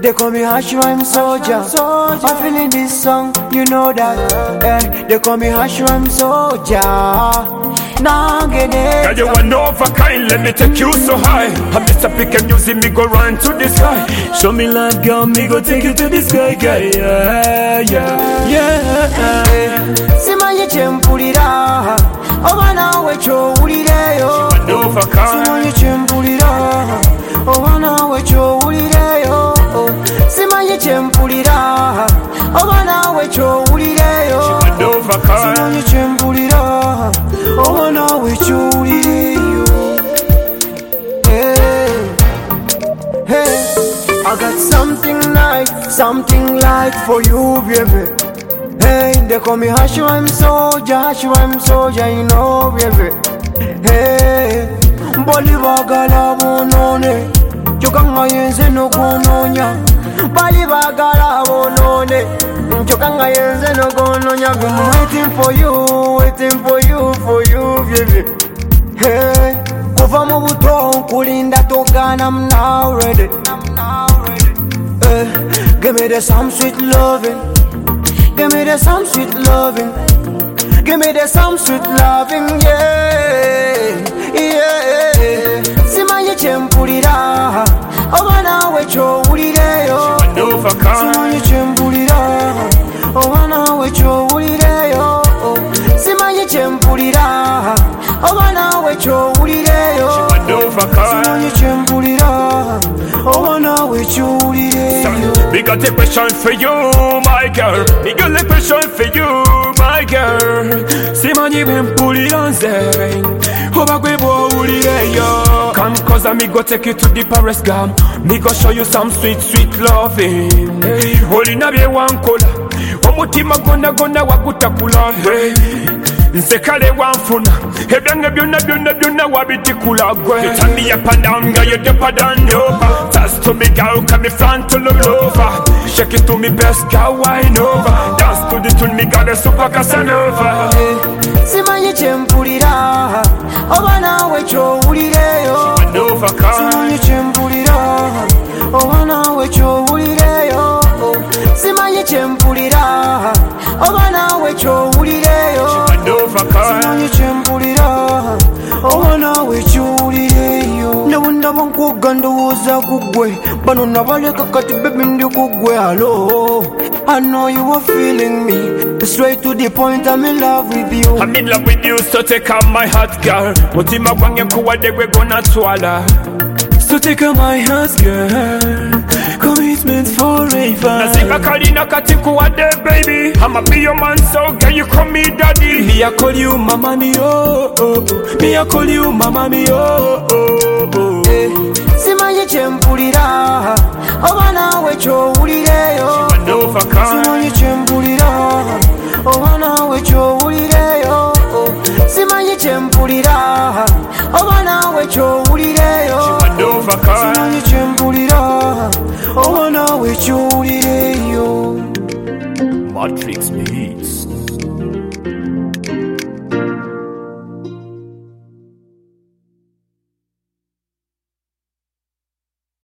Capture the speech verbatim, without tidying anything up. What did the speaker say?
They call me Hash Rhyme Soldier. I'm feeling this song, you know that. Eh, they call me Hash Rhyme Soldier. Nah, get it. Girl, you are no of a kind, let me take you so high. I'm Mister Pick and music, me go run to the sky. Show me love, girl, me go take you to the sky, girl. Yeah, yeah, yeah. Simanye chempulira, obana wecho ulireyo. Simanye chempulira, obana wecho ulireyo. Simanye chempulira, obana wecho ulireyo. Simanye chempulira, obana wecho ulireyo. Hey, hey, I got something nice, something light for you, baby. Hey, they call me Hash Rhyme Soldier, Hash Rhyme Soldier, you know, baby. Hey, Bolivar gala bonone, chokanga yenze no kononya. Bolivar gala bonone, chokanga yenze no kononya. Been waiting for you, waiting for you, for you, baby. Hey, kuva mu buto kulinda togana, I'm now ready. I'm now ready. Hey, give me the some sweet loving. Give me the some sweet loving. Give me the some sweet loving, yeah, yeah. Simanye chempulira, obana wecho ulireyo. Simanye chempulira, obana wecho ulireyo. Simanye chempulira, obana wecho ulireyo. Simanye chempulira, obana wecho ulireyo. We got a question for you, my girl. We got a question for you, my girl. Simanye bempuliranze, oba gwebo ulireyo. Come cause me go take you to the Paris gam. Me go show you some sweet, sweet loving. Holy na bye wankola, omutima gonna gonna wagutakula. Hey, nsekale wanfuna, ebyange byonna byonna byonna wabitikula gwe. You turn me up and down, girl, you deeper than over. Dance to me, girl, come me front to look over. Shake it to me, best girl, wine over. Dance to the tune, me got a super Casanova. Simanye chempulira, obana wecho ulireyo. Simanye chempulira, obana wecho ulireyo. Simanye chempulira, obana wecho ulireyo. Simanye chempulira, obana wecho ulireyo. Nawunda bankuga ndowooza kugwe, bano nabaleka kati baby ndi kugwe. Hello, I know you are feeling me. Straight to the point, I'm in love with you. I'm in love with you, so take out my heart, girl. Mutima gwange kuwade we gonna twala. So take out my heart, girl. Commitment forever. Nazinga kalina kati kuwade, baby. I'ma be your man, so girl, you call me daddy. Me I call you mama, me oh oh. Me I call you mama, me oh oh oh. Hey, simanye chempulira, obana wecho ulireyo. Simanye chempulira, obana wecho ulireyo. Simanye chempulira, obana wecho ulireyo. Simanye chempulira, obana wecho ulireyo. Matrix Beats.